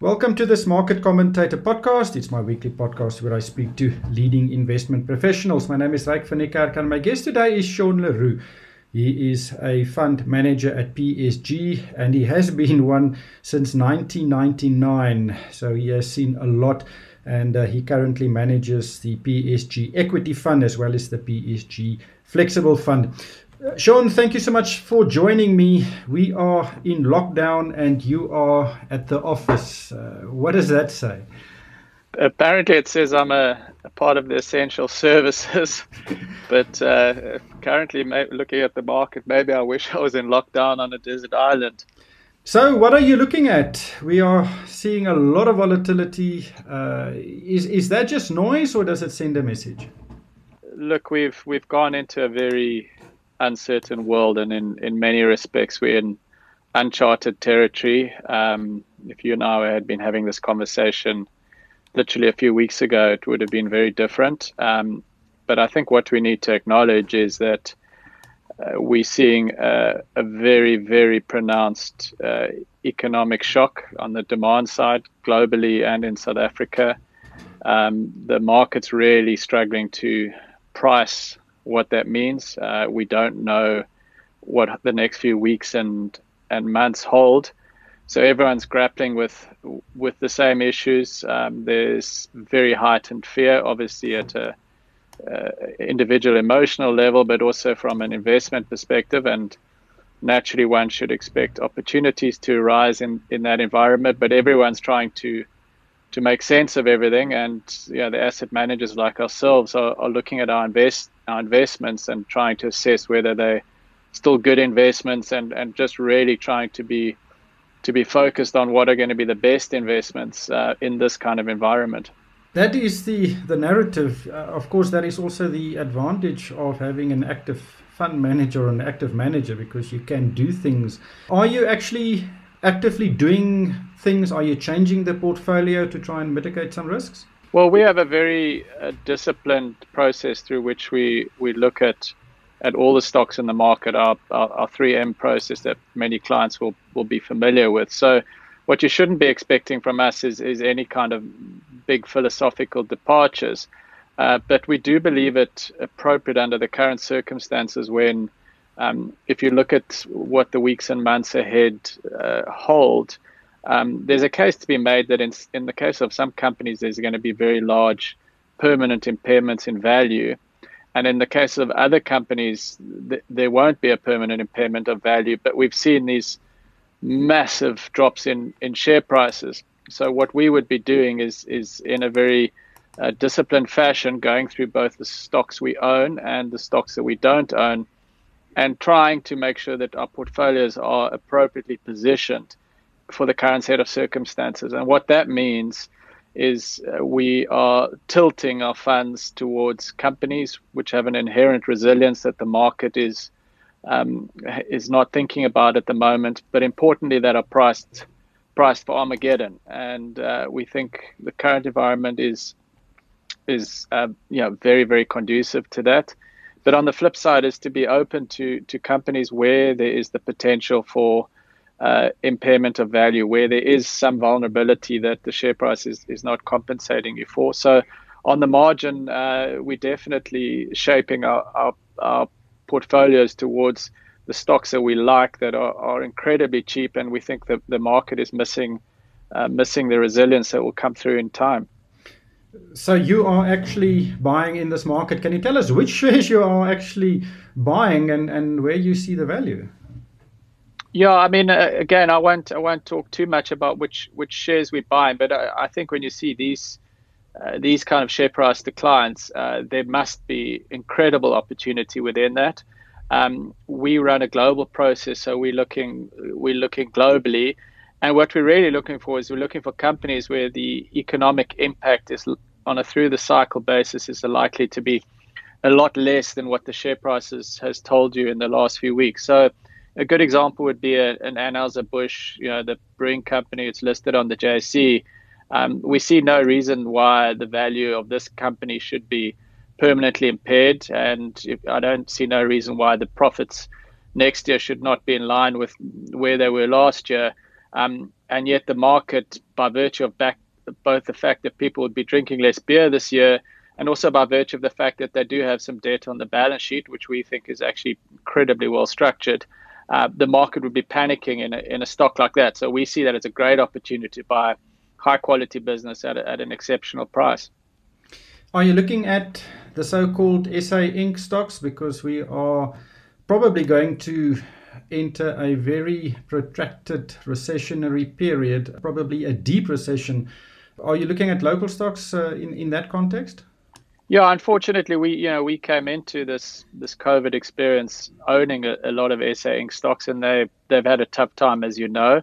Welcome to this Market Commentator podcast. It's my weekly podcast where I speak to leading investment professionals. My name is Ryk van Niekerk and my guest today is Sean Leroux. He is a fund manager at PSG and he has been one since 1999. So he has seen a lot and he currently manages the PSG Equity Fund as well as the PSG Flexible Fund. Sean, thank you so much for joining me. We are in lockdown and you are at the office. What does that say? Apparently it says I'm a part of the essential services, but currently looking at the market, maybe I wish I was in lockdown on a desert island. So what are you looking at? We are seeing a lot of volatility. Is that just noise or does it send a message? Look, we've gone into a very uncertain world, and in many respects we're in uncharted territory. If you and I had been having this conversation literally a few weeks ago, it would have been very different. But I think what we need to acknowledge is that we're seeing a very, very pronounced economic shock on the demand side globally and in South Africa. The market's really struggling to price what that means. We don't know what the next few weeks and months hold. So everyone's grappling with the same issues. There's very heightened fear, obviously at a individual emotional level, but also from an investment perspective. And naturally, one should expect opportunities to arise in that environment. But everyone's trying to make sense of everything. And the asset managers like ourselves are looking at our investments and trying to assess whether they're still good investments and just really trying to be focused on what are going to be the best investments in this kind of environment. That is the narrative. Of course, that is also the advantage of having an active fund manager or an active manager, because you can do things. Are you actually actively doing things? Are you changing the portfolio to try and mitigate some risks? Well, we have a very disciplined process through which we look at all the stocks in the market, our 3M process that many clients will be familiar with. So what you shouldn't be expecting from us is any kind of big philosophical departures. But we do believe it appropriate under the current circumstances when, if you look at what the weeks and months ahead hold, there's a case to be made that in the case of some companies, there's going to be very large permanent impairments in value. And in the case of other companies, there won't be a permanent impairment of value, but we've seen these massive drops in share prices. So what we would be doing is in a very disciplined fashion, going through both the stocks we own and the stocks that we don't own, and trying to make sure that our portfolios are appropriately positioned for the current set of circumstances. And what that means is we are tilting our funds towards companies which have an inherent resilience that the market is not thinking about at the moment, but importantly that are priced for Armageddon. And we think the current environment is very, very conducive to that. But on the flip side is to be open to companies where there is the potential for impairment of value, where there is some vulnerability that the share price is not compensating you for. So on the margin, we're definitely shaping our portfolios towards the stocks that we like, that are incredibly cheap, and we think that the market is missing the resilience that will come through in time. So you are actually buying in this market. Can you tell us which shares you are actually buying and where you see the value? Yeah, I mean, again, I won't talk too much about which shares we buy, but I think when you see these kind of share price declines, there must be incredible opportunity within that. We run a global process, so we're looking globally, and what we're really looking for is we're looking for companies where the economic impact is on a through the cycle basis is likely to be a lot less than what the share prices has told you in the last few weeks. So a good example would be an Anheuser-Busch, the brewing company. It's listed on the JSE. We see no reason why the value of this company should be permanently impaired, and I don't see no reason why the profits next year should not be in line with where they were last year. And yet the market, by virtue of both the fact that people would be drinking less beer this year, and also by virtue of the fact that they do have some debt on the balance sheet, which we think is actually incredibly well structured, the market would be panicking in a stock like that. So we see that as a great opportunity to buy high quality business at an exceptional price. Are you looking at the so-called SA Inc. stocks? Because we are probably going to enter a very protracted recessionary period, probably a deep recession. Are you looking at local stocks in that context? Yeah, unfortunately, we came into this COVID experience owning a lot of SA Inc. stocks, and they've had a tough time, as you know.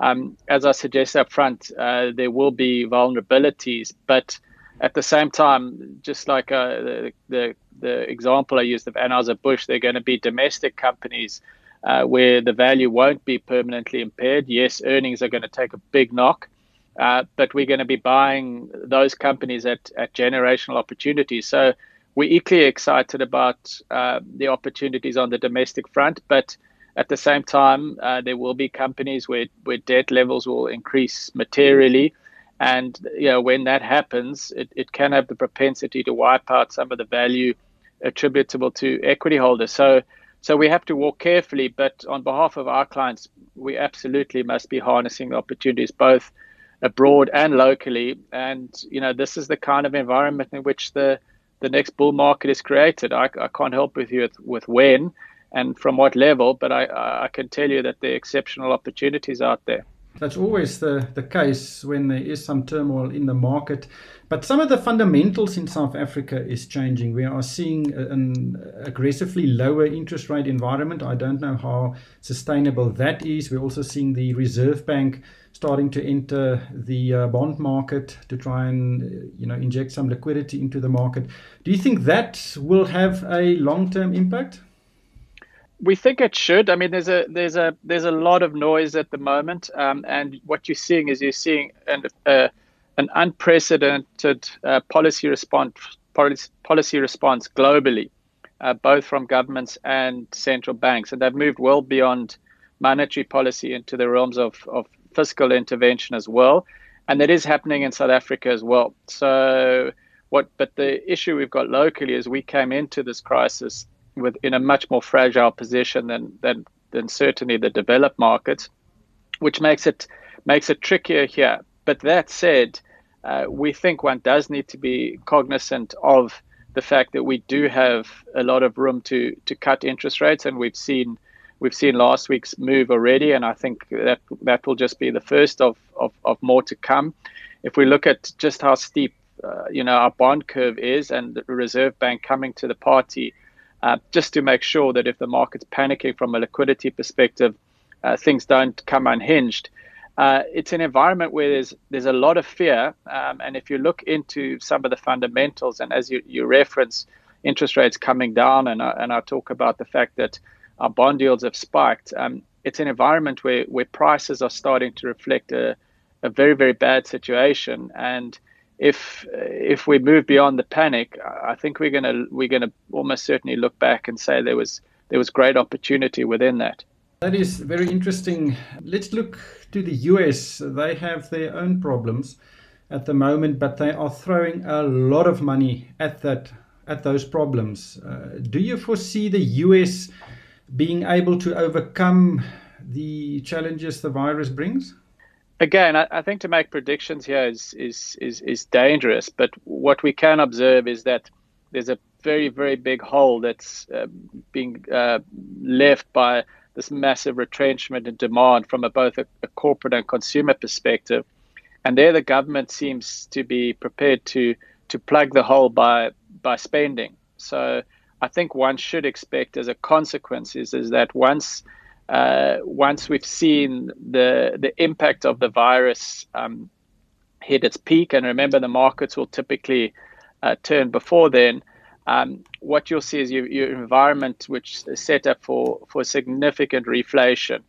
As I suggest up front, there will be vulnerabilities, but at the same time, just like the example I used of Anheuser-Busch, they're going to be domestic companies where the value won't be permanently impaired. Yes, earnings are going to take a big knock, but we're going to be buying those companies at generational opportunities. So we're equally excited about the opportunities on the domestic front, but at the same time, there will be companies where debt levels will increase materially. And when that happens, it can have the propensity to wipe out some of the value attributable to equity holders. So we have to walk carefully, but on behalf of our clients, we absolutely must be harnessing opportunities both abroad and locally. And this is the kind of environment in which the next bull market is created. I can't help with you with when and from what level, but I can tell you that there are exceptional opportunities out there. That's always the case when there is some turmoil in the market. But some of the fundamentals in South Africa is changing. We are seeing an aggressively lower interest rate environment. I don't know how sustainable that is. We're also seeing the Reserve Bank starting to enter the bond market to try and inject some liquidity into the market. Do you think that will have a long-term impact? We think it should. I mean, there's a lot of noise at the moment, and what you're seeing an unprecedented policy response globally, both from governments and central banks, and they've moved well beyond monetary policy into the realms of fiscal intervention as well, and that is happening in South Africa as well. But the issue we've got locally is we came into this crisis in a much more fragile position than certainly the developed markets, which makes it trickier here. But that said, we think one does need to be cognizant of the fact that we do have a lot of room to cut interest rates, and we've seen last week's move already, and I think that will just be the first of more to come. If we look at just how steep our bond curve is, and the Reserve Bank coming to the party, just to make sure that if the market's panicking from a liquidity perspective, things don't come unhinged. It's an environment where there's a lot of fear, and if you look into some of the fundamentals, and as you reference interest rates coming down, and I talk about the fact that our bond yields have spiked, it's an environment where prices are starting to reflect a very, very bad situation. And if we move beyond the panic, I think we're gonna almost certainly look back and say there was great opportunity within that. That is very interesting. Let's look to the US. They have their own problems at the moment, but they are throwing a lot of money at those problems. Do you foresee the US being able to overcome the challenges the virus brings? Again, I think to make predictions here is dangerous. But what we can observe is that there's a very, very big hole that's being left by this massive retrenchment in demand from both a corporate and consumer perspective. And there the government seems to be prepared to plug the hole by spending. So I think one should expect as a consequence is that once we've seen the impact of the virus hit its peak, and remember the markets will typically turn before then, what you'll see is your environment which is set up for significant reflation.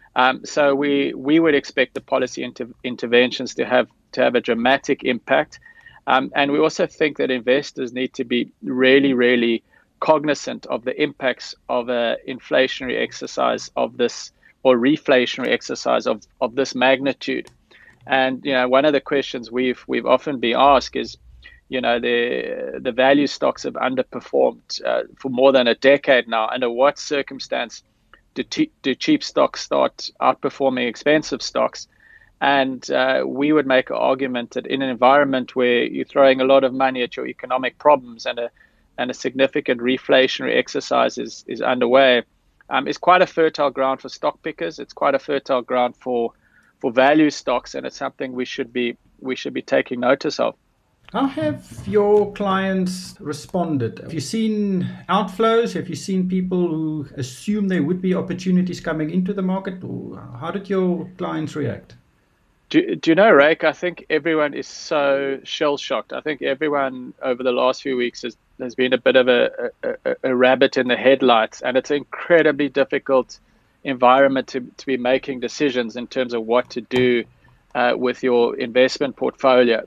So we would expect the policy interventions to have a dramatic impact, and we also think that investors need to be really, really cognizant of the impacts of an inflationary exercise of this or reflationary exercise of this magnitude. And one of the questions we've often been asked is, the value stocks have underperformed for more than a decade now. Under what circumstance do cheap stocks start outperforming expensive stocks? And we would make an argument that in an environment where you're throwing a lot of money at your economic problems and a significant reflationary exercise is underway, it's quite a fertile ground for stock pickers. It's quite a fertile ground for value stocks, and it's something we should be taking notice of. How have your clients responded? Have you seen outflows? Have you seen people who assume there would be opportunities coming into the market? Or how did your clients react? Do you know, Rake, I think everyone is so shell-shocked. I think everyone over the last few weeks has been a bit of a rabbit in the headlights, and it's an incredibly difficult environment to be making decisions in terms of what to do with your investment portfolio.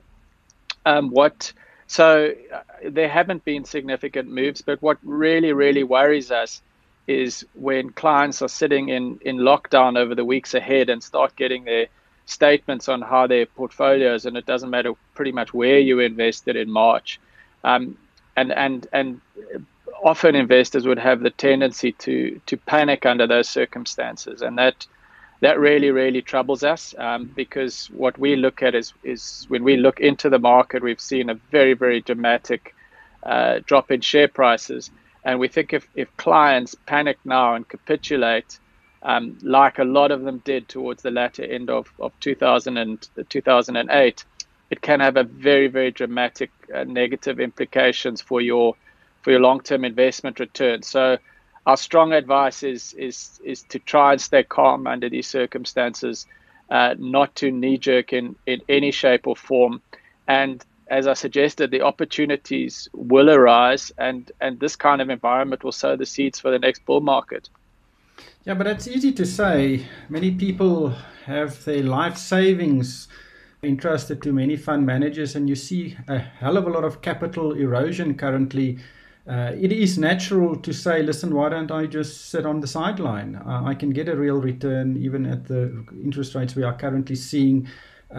So there haven't been significant moves, but what really, really worries us is when clients are sitting in lockdown over the weeks ahead and start getting their statements on how their portfolios, and it doesn't matter pretty much where you invested in March. And often investors would have the tendency to panic under those circumstances, and that really, really troubles us, because what we look at is when we look into the market, we've seen a very, very dramatic drop in share prices. And we think if clients panic now and capitulate, like a lot of them did towards the latter end of 2008, it can have a very, very dramatic negative implications for your long-term investment return. So our strong advice is to try and stay calm under these circumstances, not to knee-jerk in any shape or form. And as I suggested, the opportunities will arise, and this kind of environment will sow the seeds for the next bull market. Yeah, but it's easy to say. Many people have their life savings entrusted to many fund managers, and you see a hell of a lot of capital erosion currently. It is natural to say, listen, why don't I just sit on the sideline? I can get a real return even at the interest rates we are currently seeing.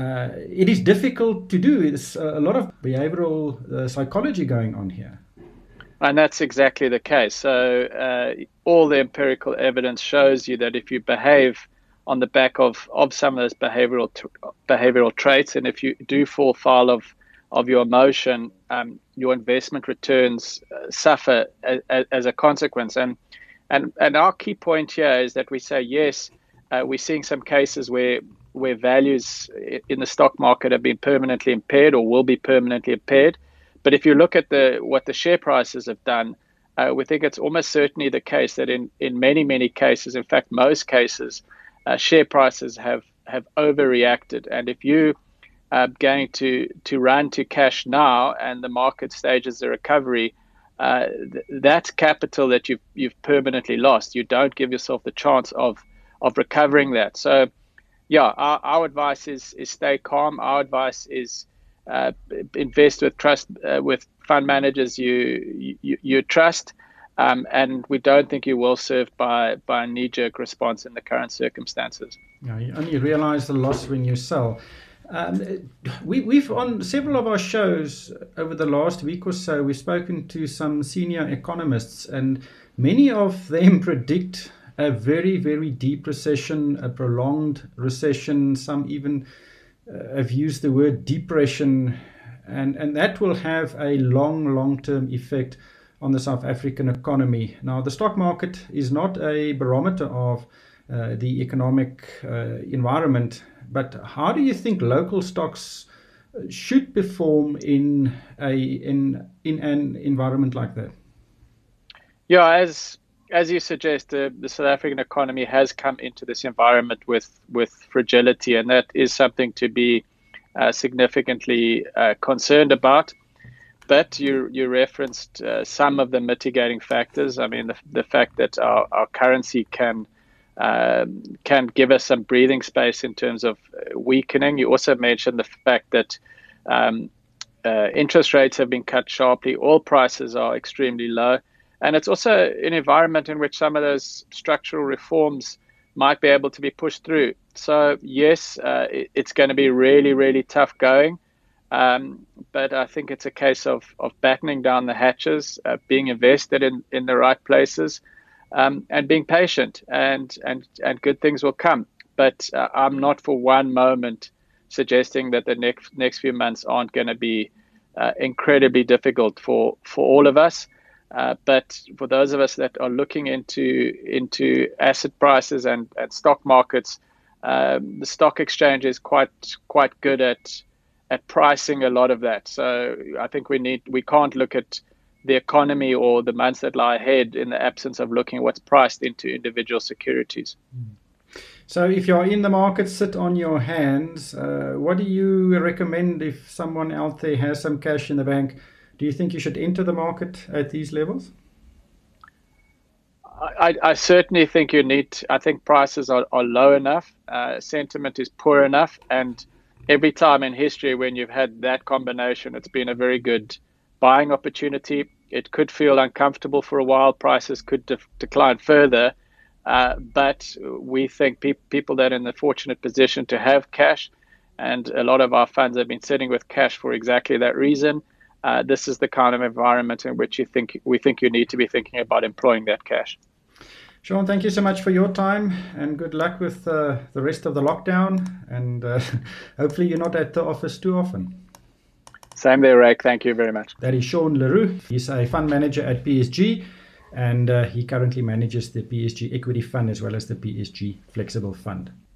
It is difficult to do. There's a lot of behavioral psychology going on here. And that's exactly the case. So all the empirical evidence shows you that if you behave on the back of some of those behavioral traits, and if you do fall foul of your emotion, your investment returns suffer as a consequence. And our key point here is that we say, yes, we're seeing some cases where values in the stock market have been permanently impaired or will be permanently impaired. But if you look at what the share prices have done, we think it's almost certainly the case that in many, many cases, in fact, most cases, share prices have overreacted. And if you going to run to cash now and the market stages the recovery, that's capital that you've permanently lost. You don't give yourself the chance of recovering that. So yeah, our advice is stay calm. Our advice is invest with trust with fund managers you trust, and we don't think you're well served by a knee-jerk response in the current circumstances. Yeah, you only realize the loss when you sell. We've on several of our shows over the last week or so, we've spoken to some senior economists, and many of them predict a very, very deep recession, a prolonged recession. Some even have used the word depression, and that will have a long-term effect on the South African economy. Now, the stock market is not a barometer of the economic environment, but how do you think local stocks should perform in an environment like that? Yeah, as you suggest, the South African economy has come into this environment with fragility, and that is something to be significantly concerned about. But you referenced some of the mitigating factors. I mean, the fact that our currency can give us some breathing space in terms of weakening. You also mentioned the fact that interest rates have been cut sharply. Oil prices are extremely low. And it's also an environment in which some of those structural reforms might be able to be pushed through. So yes, it's going to be really, really tough going. But I think it's a case of battening down the hatches, being invested in the right places, and being patient, and good things will come. But I'm not for one moment suggesting that the next few months aren't going to be incredibly difficult for all of us. But for those of us that are looking into asset prices and stock markets, the stock exchange is quite good at pricing a lot of that. So I think we can't look at the economy or the months that lie ahead in the absence of looking at what's priced into individual securities. So if you're in the market, sit on your hands. What do you recommend if someone out there has some cash in the bank? Do you think you should enter the market at these levels? I certainly think I think prices are low enough, sentiment is poor enough, and every time in history when you've had that combination, it's been a very good buying opportunity. It could feel uncomfortable for a while. Prices could decline further. But we think people that are in the fortunate position to have cash, and a lot of our funds have been sitting with cash for exactly that reason. This is the kind of environment in which we think you need to be thinking about employing that cash. Sean, thank you so much for your time, and good luck with the rest of the lockdown. And hopefully you're not at the office too often. Same there, Rick. Thank you very much. That is Sean Leroux. He's a fund manager at PSG, and he currently manages the PSG Equity Fund as well as the PSG Flexible Fund.